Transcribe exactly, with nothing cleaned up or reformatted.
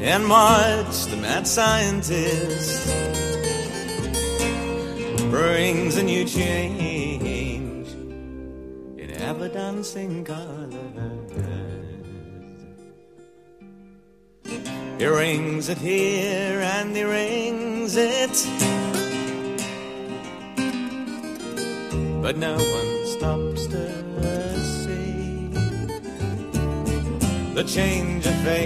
and watch the mad scientist brings a new change in ever-dancing colors. He rings it here and he rings it, but no one stops to see the change of face